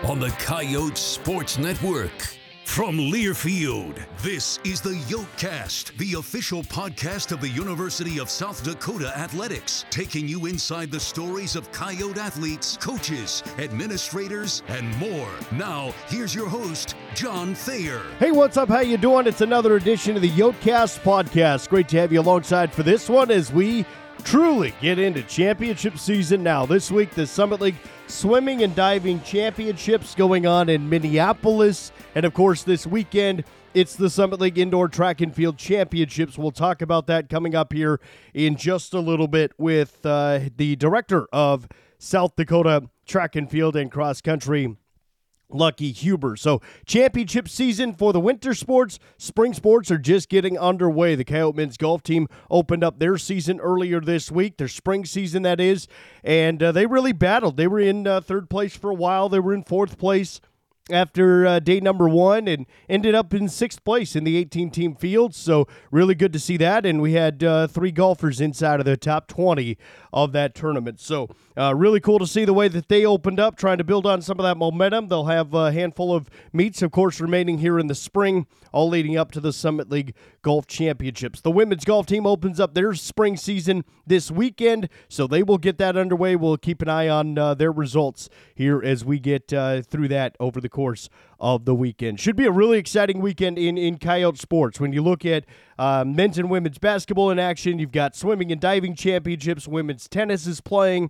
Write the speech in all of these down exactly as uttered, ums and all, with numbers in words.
on the Coyote Sports Network. From Learfield, this is the Yokecast, the official podcast of the University of South Dakota Athletics, taking you inside the stories of Coyote athletes, coaches, administrators, and more. Now, here's your host, John Thayer. Hey, what's up? How you doing? It's another edition of the Yokecast podcast. Great to have you alongside for this one as we truly get into championship season now. This week, the Summit League Swimming and Diving Championships going on in Minneapolis. And, of course, this weekend, it's the Summit League Indoor Track and Field Championships. We'll talk about that coming up here in just a little bit with uh, the director of South Dakota Track and Field and Cross Country, Lucky Huber. So championship season for the winter sports. Spring sports are just getting underway. The Coyote men's golf team opened up their season earlier this week, their spring season that is, and uh, they really battled. They were in uh, third place for a while. They were in fourth place after uh, day number one and ended up in sixth place in the eighteen-team field. So really good to see that. And we had uh, three golfers inside of the top twenty of that tournament. So uh, really cool to see the way that they opened up, trying to build on some of that momentum. They'll have a handful of meets, of course, remaining here in the spring, all leading up to the Summit League Golf Championships. The women's golf team opens up their spring season this weekend, so they will get that underway. We'll keep an eye on uh, their results here as we get uh, through that over the course of the weekend. Should be a really exciting weekend in, in Coyote sports. When you look at uh, men's and women's basketball in action, you've got swimming and diving championships, women's tennis is playing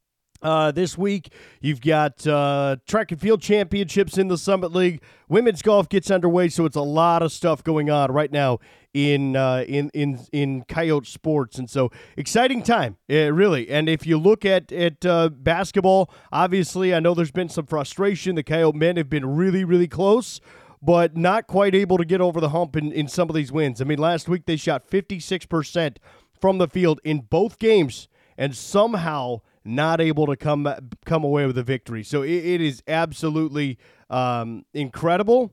Uh, this week. You've got uh, track and field championships in the Summit League. Women's golf gets underway, so it's a lot of stuff going on right now in uh, in in in Coyote sports, and so exciting time, uh, really. And if you look at at uh, basketball, obviously, I know there's been some frustration. The Coyote men have been really, really close, but not quite able to get over the hump in, in some of these wins. I mean, last week they shot fifty-six percent from the field in both games, and somehow not able to come come away with a victory. So it, it is absolutely um, incredible.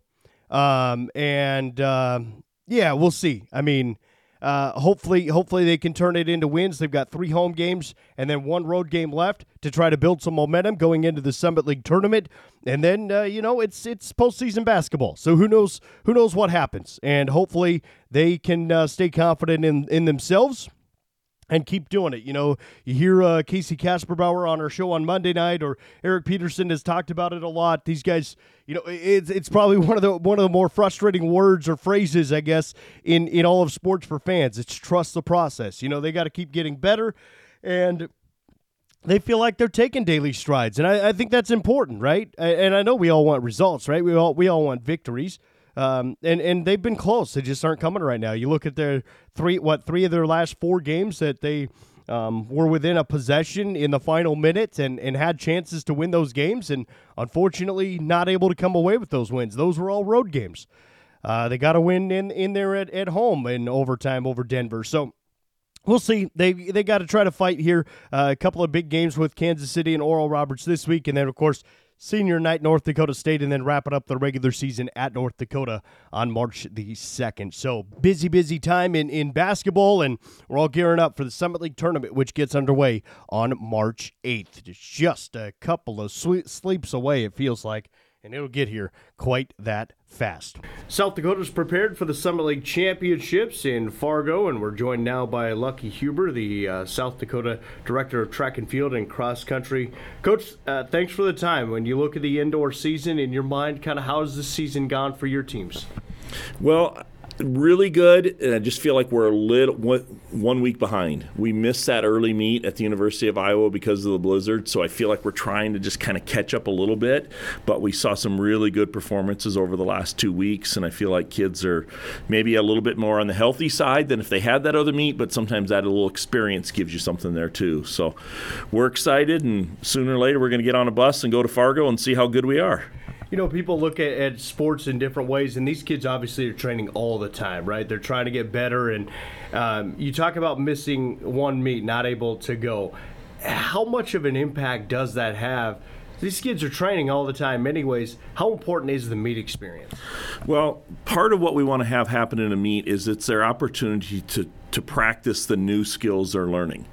Um, and, um, yeah, we'll see. I mean, uh, hopefully hopefully they can turn it into wins. They've got three home games and then one road game left to try to build some momentum going into the Summit League tournament. And then, uh, you know, it's it's postseason basketball. So who knows who knows what happens. And hopefully they can uh, stay confident in, in themselves and keep doing it. You know, you hear uh, Casey Kasperbauer on our show on Monday night, or Eric Peterson has talked about it a lot. These guys, you know, it's it's probably one of the one of the more frustrating words or phrases, I guess, in, in all of sports for fans. It's trust the process. You know, they got to keep getting better, and they feel like they're taking daily strides, and I, I think that's important, right? And I know we all want results, right? We all we all want victories. Um, and, and they've been close. They just aren't coming right now. You look at their three, what, three of their last four games that they um, were within a possession in the final minute and, and had chances to win those games, and unfortunately not able to come away with those wins. Those were all road games. Uh, they got to win in, in there at, at home in overtime over Denver. So we'll see. They they got to try to fight here. Uh, a couple of big games with Kansas City and Oral Roberts this week, and then, of course, senior night, North Dakota State, and then wrapping up the regular season at North Dakota on March the second. So busy, busy time in, in basketball, and we're all gearing up for the Summit League tournament, which gets underway on March eighth. It's just a couple of sweet sleeps away, it feels like, and it'll get here quite that fast. South Dakota's prepared for the Summit League Championships in Fargo, and we're joined now by Lucky Huber, the uh, South Dakota Director of Track and Field and Cross Country. Coach, uh, thanks for the time. When you look at the indoor season, in your mind, kind of how has this season gone for your teams? Well, really good, and I just feel like we're a little one, one week behind. We missed that early meet at the University of Iowa because of the blizzard, so I feel like we're trying to just kind of catch up a little bit, but we saw some really good performances over the last two weeks, and I feel like kids are maybe a little bit more on the healthy side than if they had that other meet, but sometimes that little experience gives you something there too. So we're excited, and sooner or later we're going to get on a bus and go to Fargo and see how good we are. You know, people look at, at sports in different ways, and these kids obviously are training all the time, right? They're trying to get better, and um, you talk about missing one meet, not able to go. How much of an impact does that have? These kids are training all the time anyways. How important is the meet experience? Well, part of what we want to have happen in a meet is it's their opportunity to, to practice the new skills they're learning.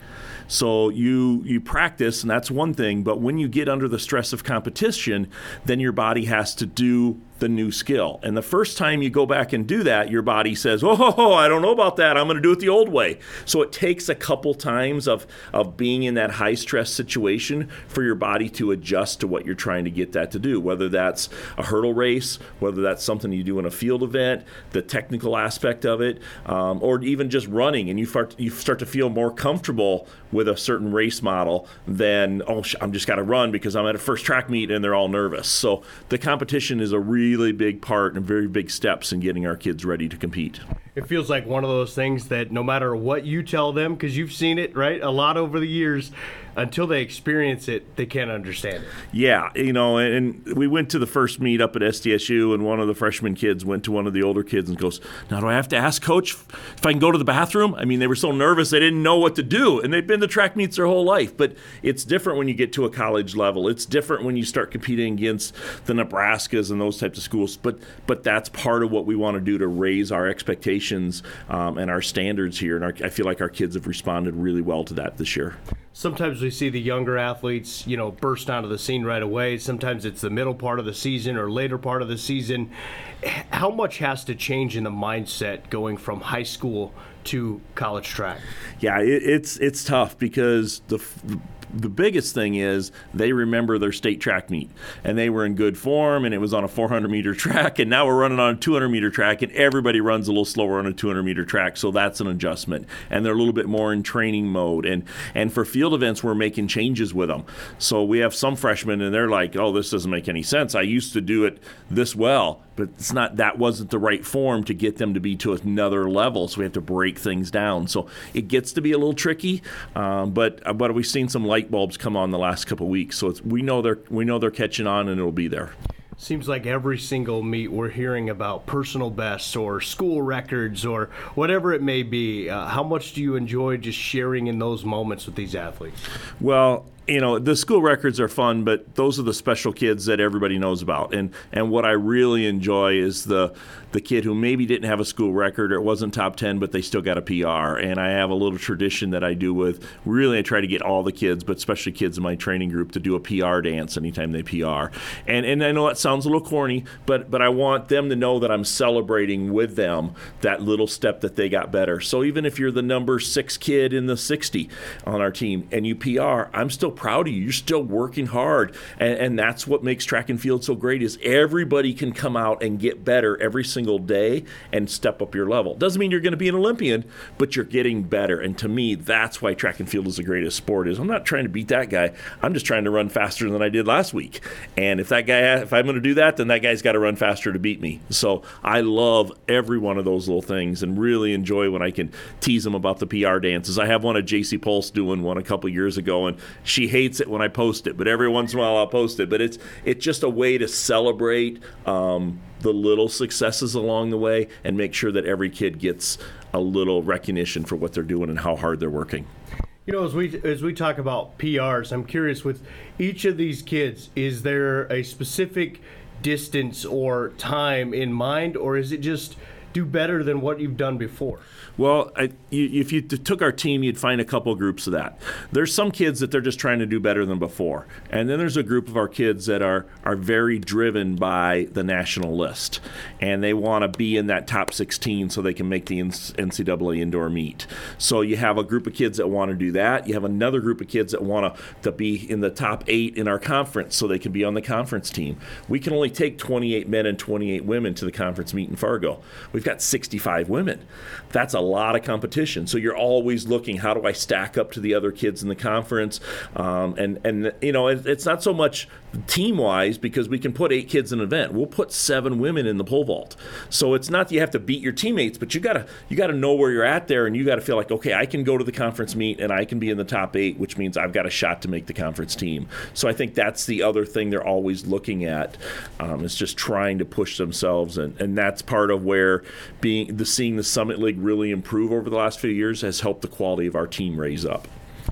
So you you practice, and that's one thing, but when you get under the stress of competition, then your body has to do the new skill. And the first time you go back and do that, your body says, oh, I don't know about that. I'm going to do it the old way. So it takes a couple times of, of being in that high stress situation for your body to adjust to what you're trying to get that to do, whether that's a hurdle race, whether that's something you do in a field event, the technical aspect of it, um, or even just running, and you start, you start to feel more comfortable with a certain race model than, oh, I'm just got to run because I'm at a first track meet and they're all nervous. So the competition is a really really big part and very big steps in getting our kids ready to compete. It feels like one of those things that no matter what you tell them, because you've seen it, right, a lot over the years, until they experience it, they can't understand it. Yeah, you know, and we went to the first meet up at S D S U, and one of the freshman kids went to one of the older kids and goes, now do I have to ask Coach if I can go to the bathroom? I mean, they were so nervous they didn't know what to do, and they've been to track meets their whole life. But it's different when you get to a college level. It's different when you start competing against the Nebraskas and those types of schools. But but that's part of what we want to do to raise our expectations um, and our standards here. And our, I feel like our kids have responded really well to that this year. Sometimes we see the younger athletes, you know, burst onto the scene right away. Sometimes it's the middle part of the season or later part of the season. How much has to change in the mindset going from high school to college track? Yeah, it, it's it's tough because the the biggest thing is they remember their state track meet, and they were in good form, and it was on a four hundred meter track, and now we're running on a two hundred meter track, and everybody runs a little slower on a two hundred meter track, so that's an adjustment, and they're a little bit more in training mode. And and for field events, we're making changes with them. So we have some freshmen, and they're like, oh, this doesn't make any sense. I used to do it this well, but it's not, that wasn't the right form to get them to be to another level, so we have to break things down. So it gets to be a little tricky, um, but but we've seen some light bulbs come on the last couple of weeks, so it's, we know they're we know they're catching on, and it'll be there. Seems like every single meet we're hearing about personal bests or school records or whatever it may be. Uh, how much do you enjoy just sharing in those moments with these athletes? Well, you know, the school records are fun, but those are the special kids that everybody knows about. And and what I really enjoy is the the kid who maybe didn't have a school record or it wasn't top ten, but they still got a P R. And I have a little tradition that I do with, really I try to get all the kids, but especially kids in my training group, to do a P R dance anytime they P R. And and I know that sounds a little corny, but but I want them to know that I'm celebrating with them that little step that they got better. So even if you're the number six kid in the sixty on our team and you P R, I'm still proud of you. You're still working hard, and, and that's what makes track and field so great, is everybody can come out and get better every single day and step up your level. Doesn't mean you're going to be an Olympian, but you're getting better. And to me, that's why track and field is the greatest sport. Is I'm not trying to beat that guy. I'm just trying to run faster than I did last week. And if that guy, if I'm going to do that, then that guy's got to run faster to beat me. So I love every one of those little things and really enjoy when I can tease them about the P R dances. I have one of J C Pulse doing one a couple years ago, and she hates it when I post it, but every once in a while I'll post it. But it's it's just a way to celebrate um, the little successes along the way and make sure that every kid gets a little recognition for what they're doing and how hard they're working. You know, as we as we talk about P Rs, I'm curious, with each of these kids, is there a specific distance or time in mind, or is it just do better than what you've done before? Well, I, you, if you took our team, you'd find a couple groups of that. There's some kids that they're just trying to do better than before. And then there's a group of our kids that are, are very driven by the national list. And they want to be in that top sixteen so they can make the N C double A indoor meet. So you have a group of kids that want to do that. You have another group of kids that want to, to be in the top eight in our conference so they can be on the conference team. We can only take twenty-eight men and twenty-eight women to the conference meet in Fargo. We've got sixty-five women. That's a lot of competition. So you're always looking, how do I stack up to the other kids in the conference? Um, and, and you know, it, it's not so much team-wise, because we can put eight kids in an event. We'll put seven women in the pole vault. So it's not that you have to beat your teammates, but you gotta you gotta know where you're at there, and you gotta feel like, okay, I can go to the conference meet and I can be in the top eight, which means I've got a shot to make the conference team. So I think that's the other thing they're always looking at, um, is just trying to push themselves, and, and that's part of where being the seeing the Summit League really improve over the last few years has helped the quality of our team raise up.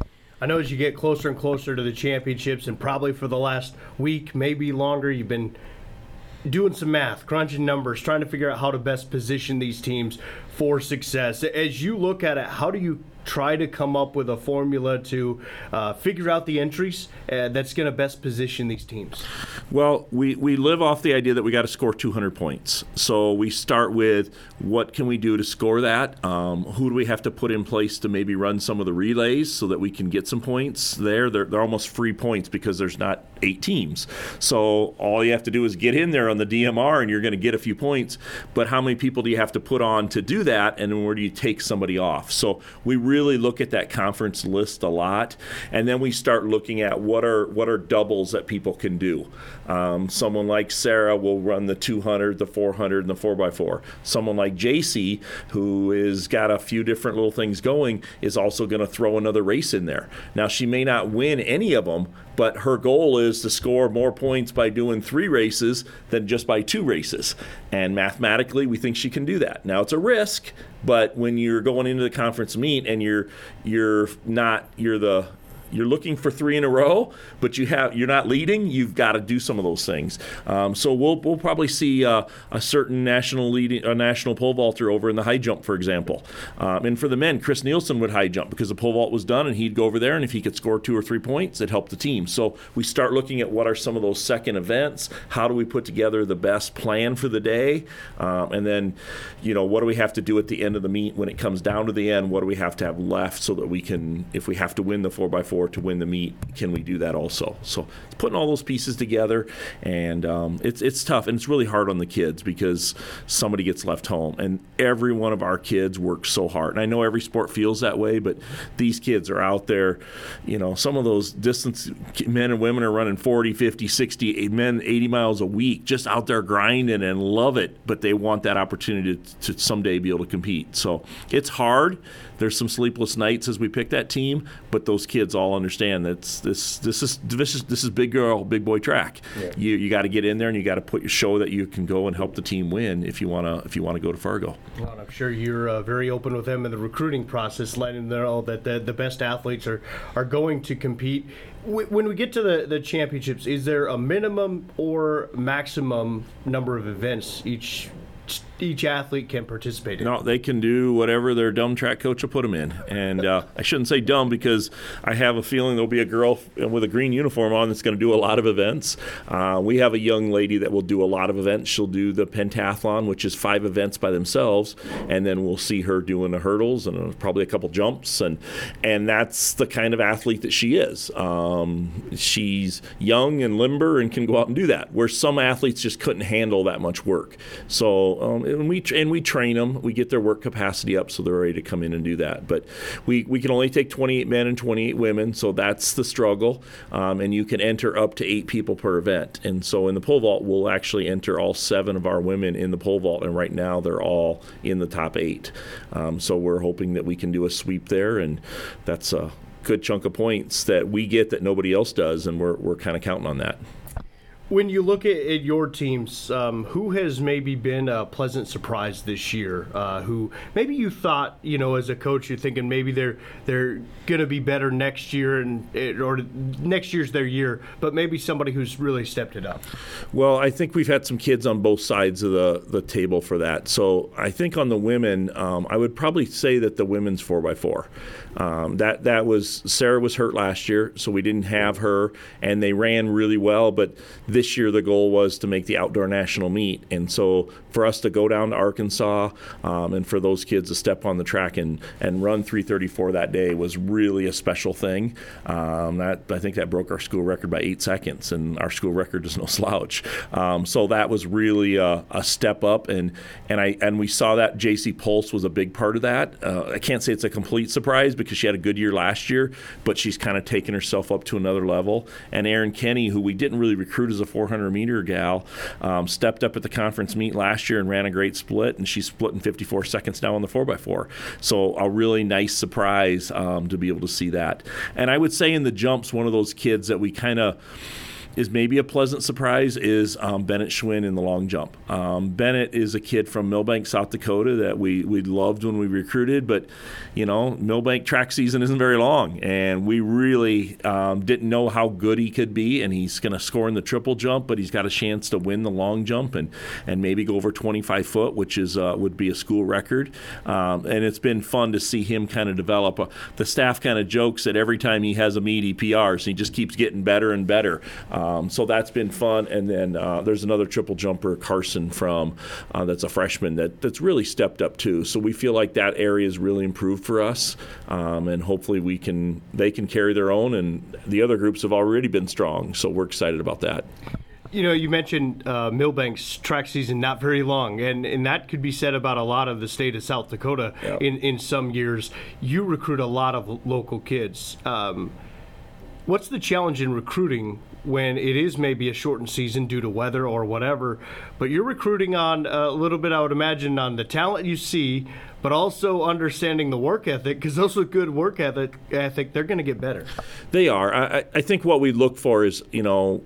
I know as you get closer and closer to the championships, and probably for the last week, maybe longer, you've been doing some math, crunching numbers, trying to figure out how to best position these teams for success. As you look at it, how do you try to come up with a formula to uh, figure out the entries uh, that's going to best position these teams? Well, we, we live off the idea that we got to score two hundred points. So we start with what can we do to score that? Um, who do we have to put in place to maybe run some of the relays so that we can get some points there? They're, they're almost free points because there's not eight teams. So all you have to do is get in there on the D M R and you're going to get a few points. But how many people do you have to put on to do that, and where do you take somebody off? So we really look at that conference list a lot, and then we start looking at what are what are doubles that people can do. Um, someone like Sarah will run the two hundred, the four hundred, and the four by four. Someone like J C, who has got a few different little things going, is also going to throw another race in there. Now, she may not win any of them, but her goal is to score more points by doing three races than just by two races. And mathematically, we think she can do that. Now, it's a risk, but when you're going into the conference meet and you're you're not you're the you're looking for three in a row, but you have you're not leading, you've got to do some of those things. Um, so we'll we'll probably see uh, a certain national leading a national pole vaulter over in the high jump, for example. Um, and for the men, Chris Nielsen would high jump because the pole vault was done, and he'd go over there, and if he could score two or three points, it helped the team. So we start looking at what are some of those second events. How do we put together the best plan for the day? Um, and then, you know, what do we have to do at the end of the meet when it comes down to the end? What do we have to have left so that we can, if we have to win the four by four to win the meet, can we do that also? So it's putting all those pieces together, and um, it's it's tough, and it's really hard on the kids because somebody gets left home, and every one of our kids works so hard. And I know every sport feels that way, but these kids are out there, you know, some of those distance men and women are running forty, fifty, sixty, men eighty miles a week, just out there grinding and love it, but they want that opportunity to, to someday be able to compete. So it's hard. There's some sleepless nights as we pick that team, but those kids all understand that this this is this is this is big girl, big boy track. Yeah. You you got to get in there, and you got to put show that you can go and help the team win if you want to if you want to go to Fargo. Well, I'm sure you're uh, very open with them in the recruiting process, letting them know that the, the best athletes are, are going to compete. When we get to the, the championships, is there a minimum or maximum number of events each each athlete can participate in? No, they can do whatever their dumb track coach will put them in. And uh, I shouldn't say dumb because I have a feeling there'll be a girl with a green uniform on that's going to do a lot of events. Uh, we have a young lady that will do a lot of events. She'll do the pentathlon, which is five events by themselves, and then we'll see her doing the hurdles and probably a couple jumps. And and that's the kind of athlete that she is. Um, she's young and limber and can go out and do that, where some athletes just couldn't handle that much work. So um, and we and we train them. We get their work capacity up so they're ready to come in and do that. But we, we can only take twenty-eight men and twenty-eight women, so that's the struggle. Um, and you can enter up to eight people per event. And so in the pole vault, we'll actually enter all seven of our women in the pole vault, and right now they're all in the top eight. Um, so we're hoping that we can do a sweep there, and that's a good chunk of points that we get that nobody else does, and we're we're kind of counting on that. When you look at, at your teams, um, who has maybe been a pleasant surprise this year? Uh, who maybe you thought, you know, as a coach, you're thinking maybe they're they're going to be better next year, and or next year's their year, but maybe somebody who's really stepped it up. Well, I think we've had some kids on both sides of the, the table for that. So I think on the women, um, I would probably say that the women's four by four. Um, that that was Sarah was hurt last year, so we didn't have her, and they ran really well. But this year the goal was to make the outdoor national meet, and so for us to go down to Arkansas um, and for those kids to step on the track and, and run three thirty-four that day was really a special thing. Um, that I think that broke our school record by eight seconds, and our school record is no slouch. Um, so that was really a, a step up, and and I and we saw that J C Pulse was a big part of that. Uh, I can't say it's a complete surprise because she had a good year last year, but she's kind of taken herself up to another level. And Erin Kenny, who we didn't really recruit as a four hundred meter gal, um, stepped up at the conference meet last year and ran a great split, and she's split in fifty-four seconds now on the four by four. So a really nice surprise um, to be able to see that. And I would say in the jumps, one of those kids that we kind of is maybe a pleasant surprise is um, Bennett Schwinn in the long jump. Um, Bennett is a kid from Millbank, South Dakota that we, we loved when we recruited, but, you know, Millbank track season isn't very long, and we really um, didn't know how good he could be, and he's going to score in the triple jump, but he's got a chance to win the long jump and, and maybe go over twenty-five foot, which is uh, would be a school record. Um, and it's been fun to see him kind of develop. Uh, the staff kind of jokes that every time he has a meet, he P Rs, and he just keeps getting better and better. Um, so that's been fun. And then uh, there's another triple jumper, Carson, from uh, that's a freshman that, that's really stepped up too. So we feel like that area is really improved for us, um, and hopefully we can they can carry their own. And the other groups have already been strong, so we're excited about that. You know, you mentioned uh, Millbank's track season not very long, and, and that could be said about a lot of the state of South Dakota. Yep. in, in some years. You recruit a lot of local kids. Um, what's the challenge in recruiting when it is maybe a shortened season due to weather or whatever, but you're recruiting on a little bit, I would imagine, on the talent you see, but also understanding the work ethic, because those with good work ethic, ethic they're going to get better. They are. I, I think what we look for is, you know,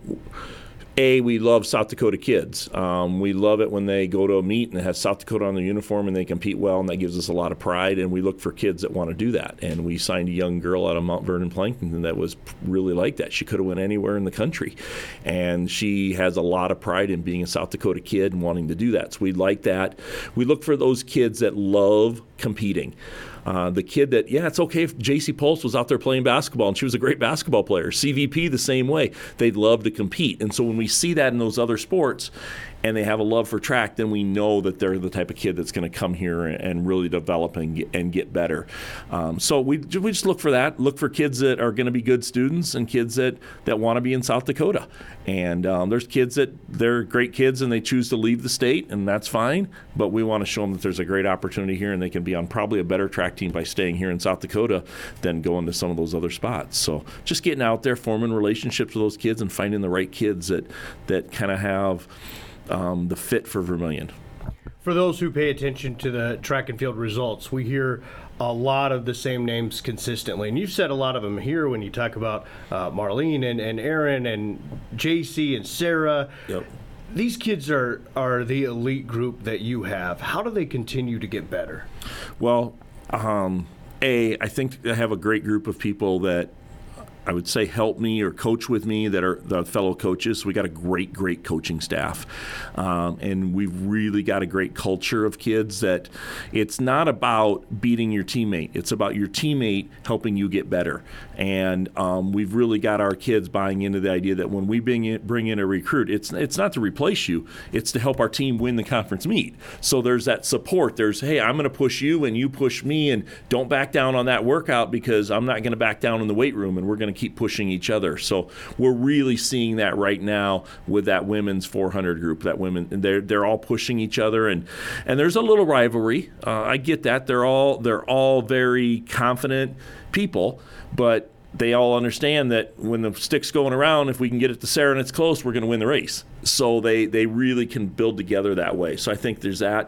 A, we love South Dakota kids. Um, we love it when they go to a meet and it has South Dakota on their uniform and they compete well, and that gives us a lot of pride, and we look for kids that want to do that. And we signed a young girl out of Mount Vernon Plankton that was really like that. She could have went anywhere in the country, and she has a lot of pride in being a South Dakota kid and wanting to do that. So we like that. We look for those kids that love competing. Uh, the kid that, yeah, it's okay if J C Pulse was out there playing basketball and she was a great basketball player. C V P the same way. They'd love to compete. And so when we see that in those other sports and they have a love for track, then we know that they're the type of kid that's going to come here and really develop and get, and get better. Um, so we, we just look for that. Look for kids that are going to be good students and kids that, that want to be in South Dakota. And um, there's kids that they're great kids and they choose to leave the state, and that's fine. But we want to show them that there's a great opportunity here and they can be on probably a better track team by staying here in South Dakota than going to some of those other spots. So just getting out there, forming relationships with those kids and finding the right kids that, that kind of have um, the fit for Vermilion. For those who pay attention to the track and field results, we hear a lot of the same names consistently. And you've said a lot of them here when you talk about uh, Marlene and, and Aaron and J C and Sarah. Yep. These kids are, are the elite group that you have. How do they continue to get better? Well, um, A, I think I have a great group of people that I would say help me or coach with me that are the fellow coaches. So we got a great, great coaching staff. Um, and we've really got a great culture of kids that it's not about beating your teammate. It's about your teammate helping you get better. And um, we've really got our kids buying into the idea that when we bring in, bring in a recruit, it's it's not to replace you. It's to help our team win the conference meet. So there's that support. There's, hey, I'm going to push you and you push me, and don't back down on that workout because I'm not going to back down in the weight room, and we're going to keep pushing each other. So we're really seeing that right now with that women's four hundred group. That women, they're they're all pushing each other, and and there's a little rivalry. Uh, I get that. They're all they're all very confident people, but they all understand that when the stick's going around, if we can get it to Sarah and it's close, we're going to win the race. So they, they really can build together that way. So I think there's that.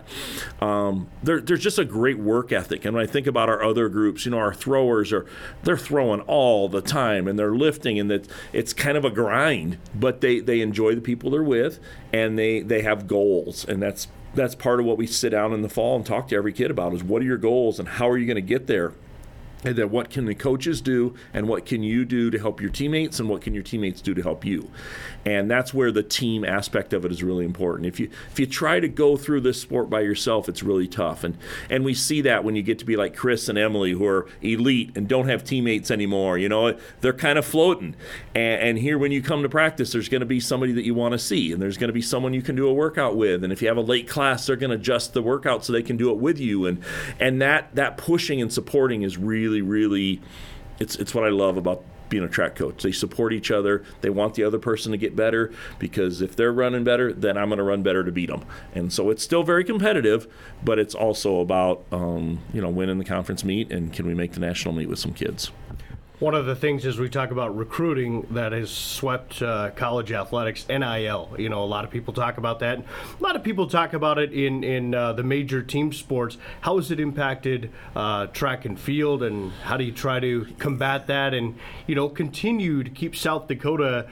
Um, there, there's just a great work ethic. And when I think about our other groups, you know, our throwers are they're throwing all the time and they're lifting, and that it's kind of a grind, but they, they enjoy the people they're with, and they, they have goals. And that's that's part of what we sit down in the fall and talk to every kid about is what are your goals and how are you going to get there? And then what can the coaches do, and what can you do to help your teammates, and what can your teammates do to help you? And that's where the team aspect of it is really important. If you if you try to go through this sport by yourself, it's really tough. And and we see that when you get to be like Chris and Emily, who are elite and don't have teammates anymore. You know, they're kind of floating. And, and here when you come to practice, there's going to be somebody that you want to see, and there's going to be someone you can do a workout with. And if you have a late class, they're going to adjust the workout so they can do it with you. And and that that pushing and supporting is really, really, it's it's what I love about being a track coach. They support each other. They want the other person to get better, because if they're running better, then I'm going to run better to beat them. And so it's still very competitive, but it's also about um, you know winning the conference meet, and can we make the national meet with some kids. One of the things as we talk about recruiting that has swept uh, college athletics, N I L. You know, a lot of people talk about that. A lot of people talk about it in, in uh, the major team sports. How has it impacted uh, track and field, and how do you try to combat that and, you know, continue to keep South Dakota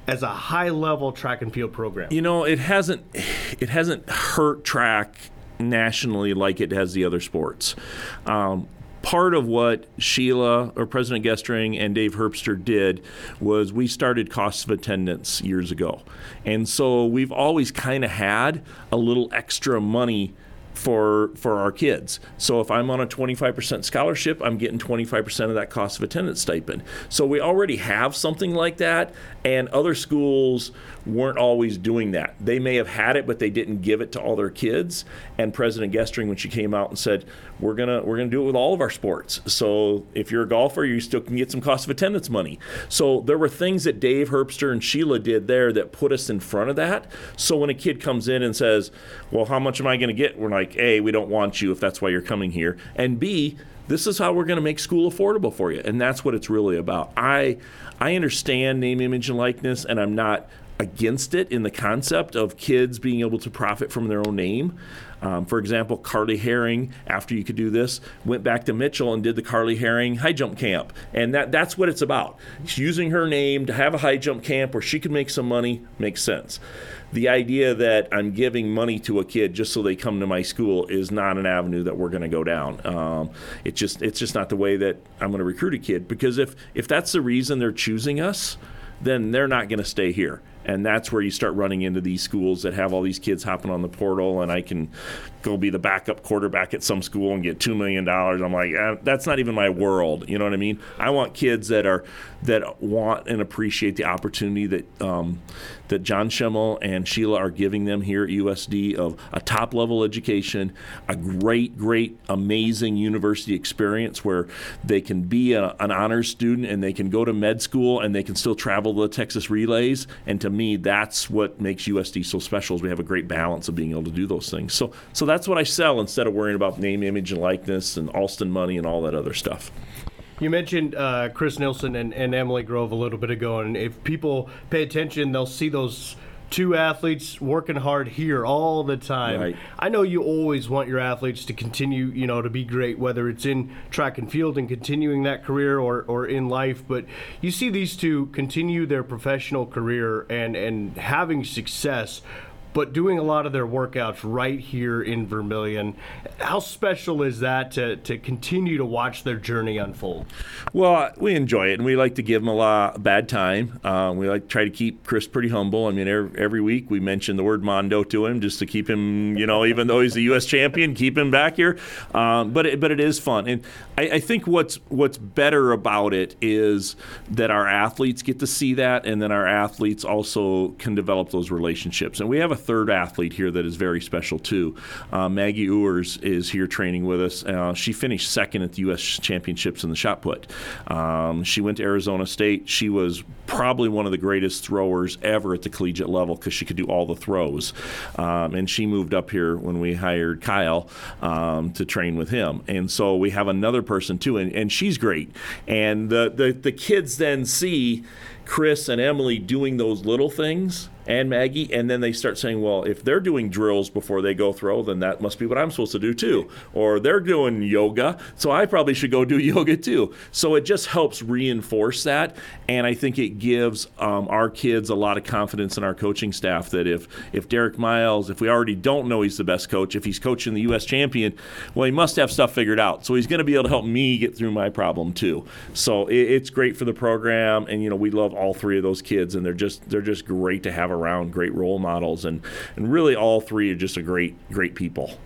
as a high-level track and field program? You know, it hasn't it hasn't hurt track nationally like it has the other sports. Um, part of what Sheila or President Gestring and Dave Herbster did was we started cost of attendance years ago. And so we've always kind of had a little extra money for for our kids. So if I'm on a twenty-five percent scholarship, I'm getting twenty-five percent of that cost of attendance stipend. So we already have something like that, and other schools weren't always doing that. They may have had it, but they didn't give it to all their kids. And President Gestring, when she came out and said, we're gonna we're gonna do it with all of our sports. So if you're a golfer, you still can get some cost of attendance money. So there were things that Dave Herbster and Sheila did there that put us in front of that. So when a kid comes in and says, well, how much am I gonna get? We're like, A, we don't want you if that's why you're coming here. And B, this is how we're going to make school affordable for you. And that's what it's really about. I I understand name, image, and likeness, and I'm not against it in the concept of kids being able to profit from their own name. Um, for example, Carly Herring, after You Could Do This, went back to Mitchell and did the Carly Herring high jump camp. And that that's what it's about. She's using her name to have a high jump camp where she can make some money makes sense. The idea that I'm giving money to a kid just so they come to my school is not an avenue that we're going to go down. Um, it just it's just not the way that I'm going to recruit a kid, because if if that's the reason they're choosing us, then they're not going to stay here. And that's where you start running into these schools that have all these kids hopping on the portal, and I can go be the backup quarterback at some school and get two million dollars. I'm like, eh, that's not even my world. You know what I mean? I want kids that are that want and appreciate the opportunity that um, that John Schimmel and Sheila are giving them here at U S D of a top-level education, a great, great, amazing university experience where they can be a, an honors student and they can go to med school and they can still travel the Texas Relays. And to me, that's what makes U S D so special, is we have a great balance of being able to do those things. So so that's what I sell instead of worrying about name, image, and likeness and Alston money and all that other stuff. You mentioned uh, Chris Nilsson and, and Emily Grove a little bit ago, and if people pay attention, they'll see those two athletes working hard here all the time. Right. I know you always want your athletes to continue, you know, to be great, whether it's in track and field and continuing that career or, or in life, but you see these two continue their professional career and, and having success, but doing a lot of their workouts right here in Vermillion. How special is that to, to continue to watch their journey unfold? Well, we enjoy it, and we like to give them a lot bad time. Uh, we like to try to keep Chris pretty humble. I mean, every, every week we mention the word Mondo to him just to keep him, you know, even though he's a U S champion, keep him back here. Um, but it, but it is fun, and I, I think what's what's better about it is that our athletes get to see that, and then our athletes also can develop those relationships. And we have a third athlete here that is very special too. Uh, Maggie Ewers is here training with us. Uh, she finished second at the U S championships in the shot put. Um, she went to Arizona State. She was probably one of the greatest throwers ever at the collegiate level because she could do all the throws. Um, and she moved up here when we hired Kyle um, to train with him. And so we have another person too, and, and she's great. And the, the, the kids then see Chris and Emily doing those little things, and Maggie, and then they start saying, well, if they're doing drills before they go throw, then that must be what I'm supposed to do too. Or they're doing yoga, so I probably should go do yoga too. So it just helps reinforce that, and I think it gives um, our kids a lot of confidence in our coaching staff that if, if Derek Miles, if we already don't know he's the best coach, if he's coaching the U S champion, well, he must have stuff figured out. So he's going to be able to help me get through my problem too. So it, it's great for the program, and you know we love all three of those kids, and they're just they're just great to have around, great role models, and and really all three are just a great great people.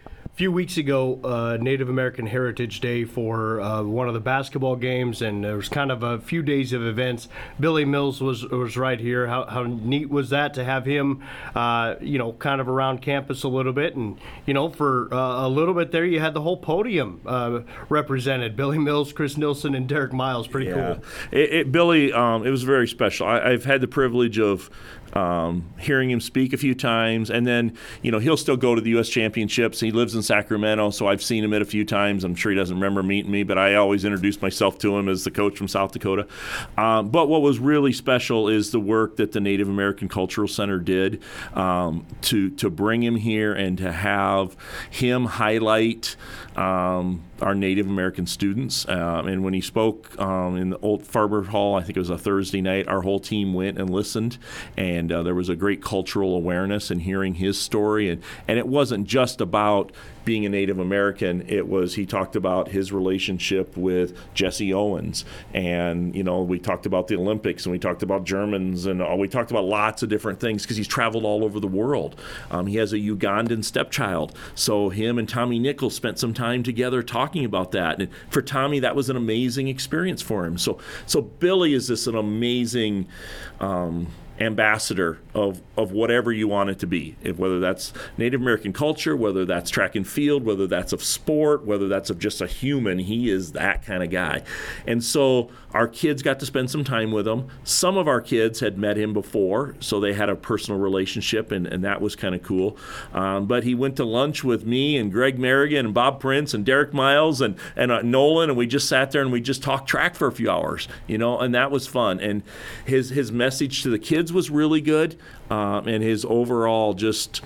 A few weeks ago, uh, Native American Heritage Day for uh, one of the basketball games, and there was kind of a few days of events. Billy Mills was was right here. How, how neat was that to have him, uh, you know, kind of around campus a little bit, and you know, for uh, a little bit there, you had the whole podium uh, represented. Billy Mills, Chris Nilsson, and Derek Miles. Pretty yeah. cool. It, it, Billy, um, it was very special. I, I've had the privilege of Um, hearing him speak a few times, and then you know he'll still go to the U S championships. He lives in Sacramento, so I've seen him at a few times. I'm sure he doesn't remember meeting me, but I always introduce myself to him as the coach from South Dakota. Um, but what was really special is the work that the Native American Cultural Center did um, to to bring him here and to have him highlight Um, our Native American students. Um, and when he spoke um, in the old Farber Hall, I think it was a Thursday night, our whole team went and listened. And uh, there was a great cultural awareness in hearing his story. And, and it wasn't just about being a Native American. It was, he talked about his relationship with Jesse Owens. And, you know, we talked about the Olympics, and we talked about Germans, and uh, we talked about lots of different things because he's traveled all over the world. Um, he has a Ugandan stepchild. So him and Tommy Nichols spent some time together talking about that. And for Tommy, that was an amazing experience for him. So, so Billy is this an amazing um, ambassador of, of whatever you want it to be, if, whether that's Native American culture, whether that's track and field, whether that's of sport, whether that's of just a human. He is that kind of guy. And so our kids got to spend some time with him. Some of our kids had met him before, so they had a personal relationship, and, and that was kind of cool. Um, but he went to lunch with me and Greg Merrigan and Bob Prince and Derek Miles and, and uh, Nolan, and we just sat there and we just talked track for a few hours, you know, and that was fun. And his, his message to the kids was really good, um, and his overall just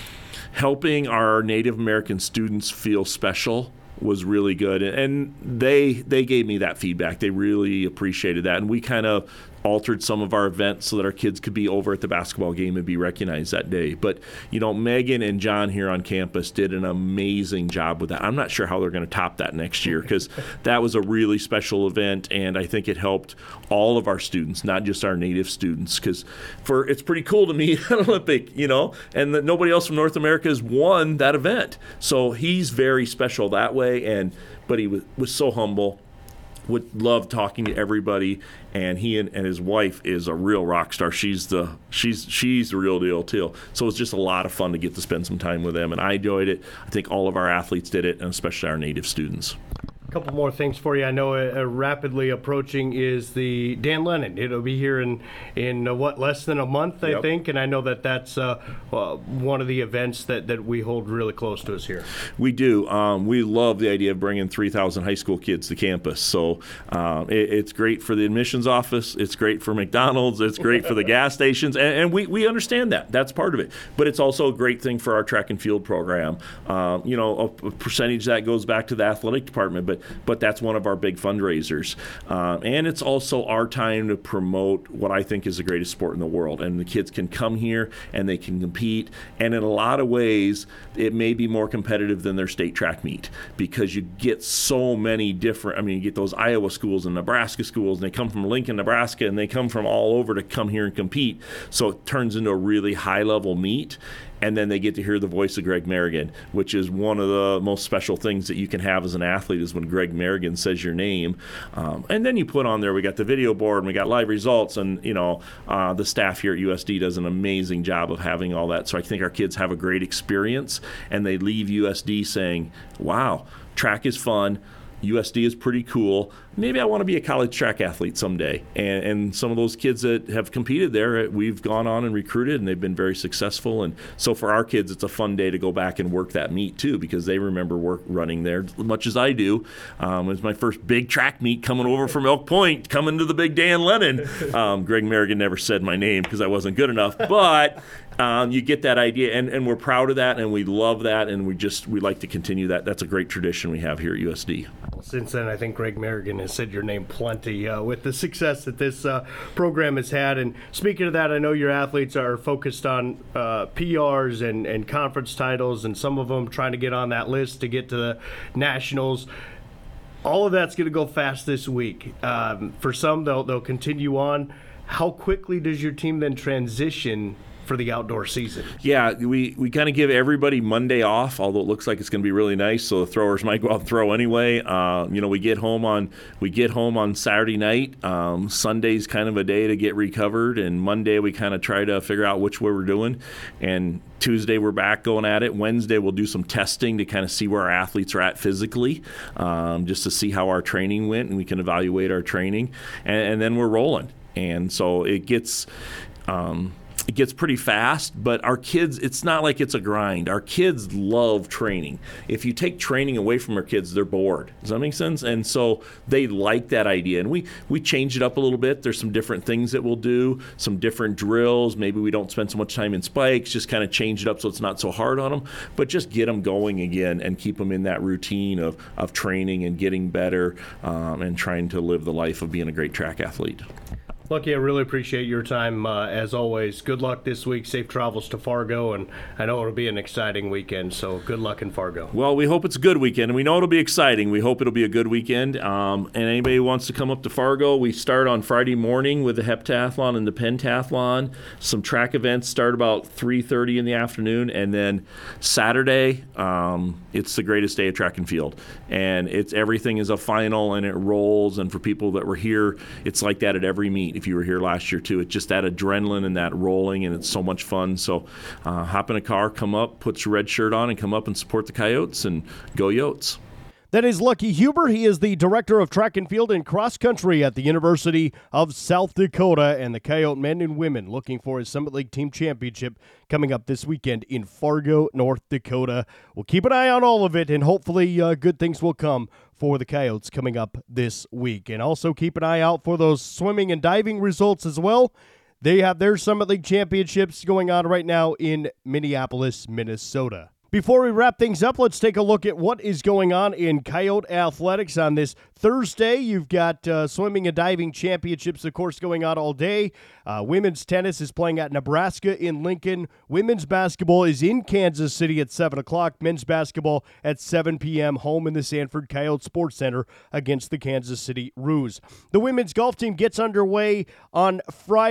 helping our Native American students feel special was really good. And they they gave me that feedback. They really appreciated that. And we kind of altered some of our events so that our kids could be over at the basketball game and be recognized that day. But, you know, Megan and John here on campus did an amazing job with that. I'm not sure how they're going to top that next year, because that was a really special event, and I think it helped all of our students, not just our Native students, because for it's pretty cool to meet an Olympic, you know, and that nobody else from North America has won that event. So he's very special that way, and but he was, was so humble. Would love talking to everybody, and he and, and his wife is a real rock star. She's the she's she's the real deal too. So it was just a lot of fun to get to spend some time with them, and I enjoyed it. I think all of our athletes did it, and especially our Native students. A couple more things for you. I know uh, rapidly approaching is the Dan Lennon. It'll be here in in uh, what, less than a month, I Yep. think, and I know that that's uh, uh, one of the events that, that we hold really close to us here. We do. Um, we love the idea of bringing three thousand high school kids to campus. So um, it, it's great for the admissions office. It's great for McDonald's. It's great for the gas stations. And, and we, we understand that. That's part of it. But it's also a great thing for our track and field program. Um, you know, a, a percentage that goes back to the athletic department, but but that's one of our big fundraisers. Um, and it's also our time to promote what I think is the greatest sport in the world. And the kids can come here and they can compete. And in a lot of ways, it may be more competitive than their state track meet, because you get so many different, I mean, you get those Iowa schools and Nebraska schools, and they come from Lincoln, Nebraska, and they come from all over to come here and compete. So it turns into a really high-level meet. And then they get to hear the voice of Greg Merrigan, which is one of the most special things that you can have as an athlete, is when Greg Merrigan says your name. Um, and then you put on there, we got the video board, and we got live results, and, you know, uh, the staff here at U S D does an amazing job of having all that. So I think our kids have a great experience, and they leave U S D saying, wow, track is fun. U S D is pretty cool. Maybe I want to be a college track athlete someday. And, and some of those kids that have competed there, we've gone on and recruited, and they've been very successful. And so for our kids, it's a fun day to go back and work that meet too, because they remember work running there as much as I do. Um, it was my first big track meet coming over from Elk Point, coming to the big Dan Lennon. Um, Greg Merrigan never said my name because I wasn't good enough, but um, you get that idea, and, and we're proud of that, and we love that, and we just we like to continue that. That's a great tradition we have here at U S D. Since then, I think Greg Merrigan has said your name plenty uh, with the success that this uh, program has had. And speaking of that, I know your athletes are focused on uh, P Rs and, and conference titles, and some of them trying to get on that list to get to the nationals. All of that's going to go fast this week. Um, for some, they'll, they'll continue on. How quickly does your team then transition for the outdoor season? Yeah, we, we kind of give everybody Monday off, although it looks like it's going to be really nice, so the throwers might go out and throw anyway. Uh, you know, we get home on we get home on Saturday night. Um, Sunday's kind of a day to get recovered, and Monday we kind of try to figure out which way we're doing. And Tuesday we're back going at it. Wednesday we'll do some testing to kind of see where our athletes are at physically, um, just to see how our training went, and we can evaluate our training. And, and then we're rolling. And so it gets... Um, it gets pretty fast, but our kids, it's not like it's a grind. Our kids love training. If you take training away from our kids, they're bored. Does that make sense? And so they like that idea. And we, we change it up a little bit. There's some different things that we'll do, some different drills. Maybe we don't spend so much time in spikes, just kind of change it up so it's not so hard on them, but just get them going again and keep them in that routine of, of training and getting better um, and trying to live the life of being a great track athlete. Lucky, I really appreciate your time, uh, as always. Good luck this week. Safe travels to Fargo, and I know it'll be an exciting weekend, so good luck in Fargo. Well, we hope it's a good weekend, and we know it'll be exciting. We hope it'll be a good weekend. Um, and anybody who wants to come up to Fargo, we start on Friday morning with the heptathlon and the pentathlon. Some track events start about three thirty in the afternoon, and then Saturday, um, it's the greatest day of track and field. And it's everything is a final, and it rolls, and for people that were here, it's like that at every meet. If you were here last year too, it's just that adrenaline and that rolling, and it's so much fun. So uh, hop in a car, come up, put your red shirt on, and come up and support the Coyotes, and go Yotes. That is Lucky Huber. He is the director of track and field and cross country at the University of South Dakota, and the Coyote men and women looking for his Summit League Team Championship coming up this weekend in Fargo, North Dakota. We'll keep an eye on all of it, and hopefully uh, good things will come for the Coyotes coming up this week. And also keep an eye out for those swimming and diving results as well. They have their Summit League Championships going on right now in Minneapolis, Minnesota. Before we wrap things up, let's take a look at what is going on in Coyote athletics on this Thursday. You've got uh, swimming and diving championships, of course, going on all day. Uh, women's tennis is playing at Nebraska in Lincoln. Women's basketball is in Kansas City at seven o'clock. Men's basketball at seven p.m. home in the Sanford Coyote Sports Center against the Kansas City Roos. The women's golf team gets underway on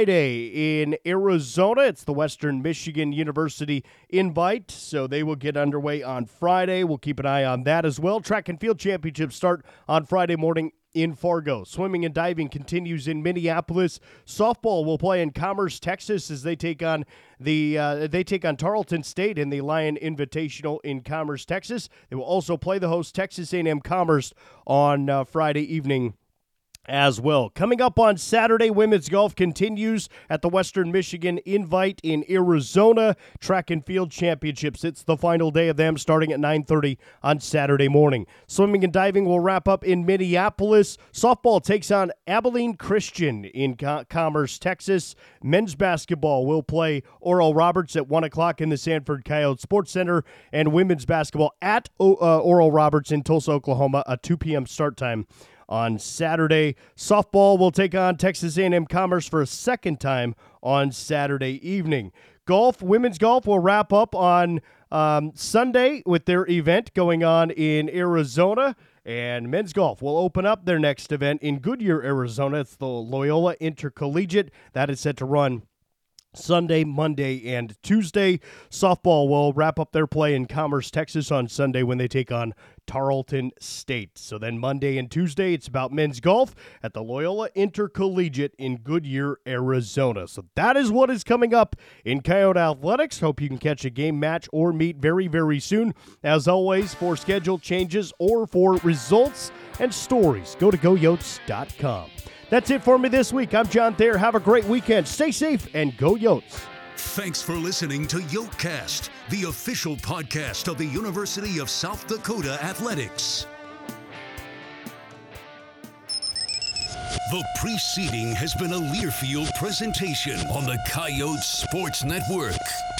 Friday in Arizona. It's the Western Michigan University invite, so they will get underway on Friday. We'll keep an eye on that as well. Track and field championships start on Friday morning in Fargo. Swimming and diving continues in Minneapolis. Softball will play in Commerce, Texas, as they take on the uh, they take on Tarleton State in the Lion Invitational in Commerce, Texas. They will also play the host Texas A and M Commerce on uh, Friday evening as well. Coming up on Saturday, women's golf continues at the Western Michigan Invite in Arizona. Track and field championships. It's the final day of them, starting at nine thirty on Saturday morning. Swimming and diving will wrap up in Minneapolis. Softball takes on Abilene Christian in Co- Commerce, Texas. Men's basketball will play Oral Roberts at one o'clock in the Sanford Coyote Sports Center, and women's basketball at o- uh, Oral Roberts in Tulsa, Oklahoma, a two p.m. start time on Saturday. Softball will take on Texas A and M Commerce for a second time on Saturday evening. Golf, women's golf will wrap up on um, Sunday with their event going on in Arizona. And men's golf will open up their next event in Goodyear, Arizona. It's the Loyola Intercollegiate. That is set to run Sunday, Monday, and Tuesday. Softball will wrap up their play in Commerce, Texas on Sunday when they take on Tarleton State. So then Monday and Tuesday, it's about men's golf at the Loyola Intercollegiate in Goodyear, Arizona. So that is what is coming up in Coyote Athletics. Hope you can catch a game, match, or meet very, very soon. As always, for schedule changes or for results and stories, go to go yotes dot com. That's it for me this week. I'm John Thayer. Have a great weekend. Stay safe and go Yotes. Thanks for listening to Yotecast, the official podcast of the University of South Dakota Athletics. The preceding has been a Learfield presentation on the Coyote Sports Network.